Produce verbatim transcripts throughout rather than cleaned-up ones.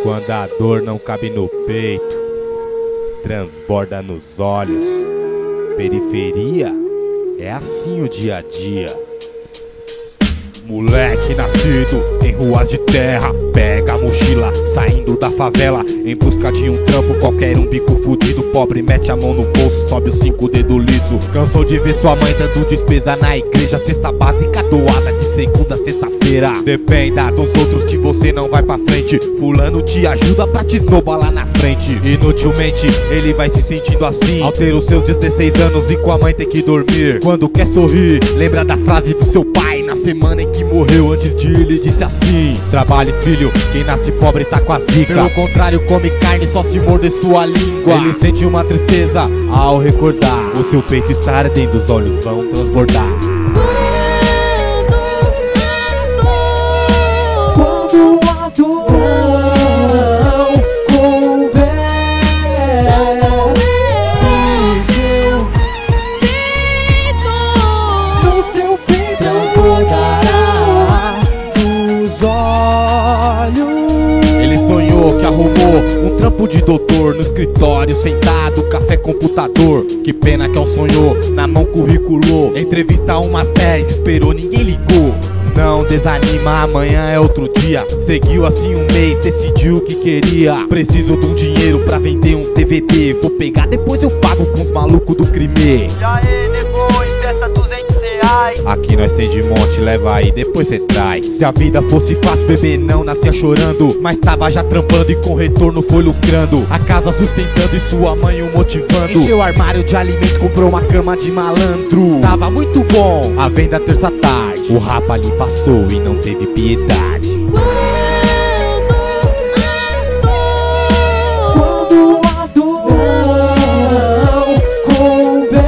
Quando a dor não cabe no peito, transborda nos olhos. Periferia é assim o dia a dia. Moleque nascido em ruas de terra, pega a mochila saindo da favela em busca de um trampo, qualquer um bico fudido. Pobre mete a mão no bolso, sobe os cinco dedos liso. Cansou de ver sua mãe dando despesa na igreja, cesta básica doada de segunda a sexta-feira. Dependa dos outros que você não vai pra frente, fulano te ajuda pra te esnobar lá na frente. Inutilmente ele vai se sentindo assim ao ter os seus dezesseis anos e com a mãe ter que dormir. Quando quer sorrir, lembra da frase do seu pai na semana em que morreu. Antes de ele disse assim: trabalhe filho, quem nasce pobre tá com a zica. Pelo contrário, come carne, só se morder sua língua. Ele sente uma tristeza ao recordar, o seu peito está ardendo, os olhos vão transbordar. Quando a dor couber no seu peito, transbordará dos olhos. Ele sonhou que arrumou um trampo de doutor no escritório, sentado, café, computador. Que pena que é um sonhou, na mão curriculou. Entrevista umas dez, esperou, ninguém ligou. Não desanima, amanhã é outro dia. Seguiu assim um mês, decidiu o que queria. Preciso de um dinheiro pra vender uns D V D. Vou pegar, depois eu pago com os malucos do crime. Já ele negou, empresta duzentos reais. Aqui nós tem de monte, leva aí, depois cê traz. Se a vida fosse fácil, bebê não nascia chorando, mas tava já trampando e com retorno foi lucrando. A casa sustentando e sua mãe o motivando. Encheu o armário de alimento, comprou uma cama de malandro. Tava muito bom, a venda terça tarde. O rapa ali passou e não teve piedade. Quando a dor couber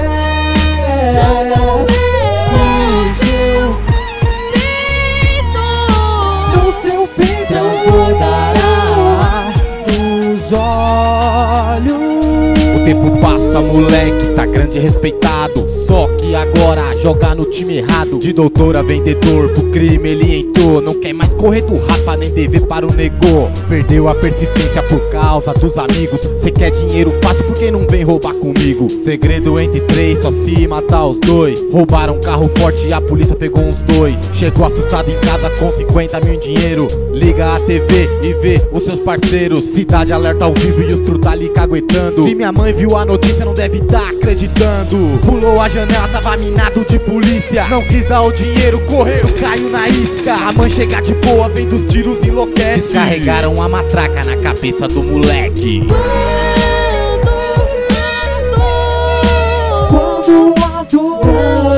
no seu peito, transbordará dos olhos. O tempo passa, moleque, tá grande e respeitado. Só que agora joga no time errado. De doutor a vendedor, pro crime ele entrou. Não quer mais correr do rapa, nem dever para o negô. Perdeu a persistência por causa dos amigos. Cê quer dinheiro fácil, por que não vem roubar comigo? Segredo entre três, só se matar os dois. Roubaram um carro forte e a polícia pegou uns dois. Chegou assustado em casa com cinquenta mil em dinheiro. Liga a T V e vê os seus parceiros. Cidade alerta ao vivo e os tru tá ali caguetando. Se minha mãe viu a notícia, não deve tá acreditando. Pulou a janela, tava minado de polícia. Não quis dar o dinheiro, correu, caiu na isca. A mãe chega de boa, vem dos tiros, enlouquece. Descarregaram a matraca na cabeça do moleque. Quando a dor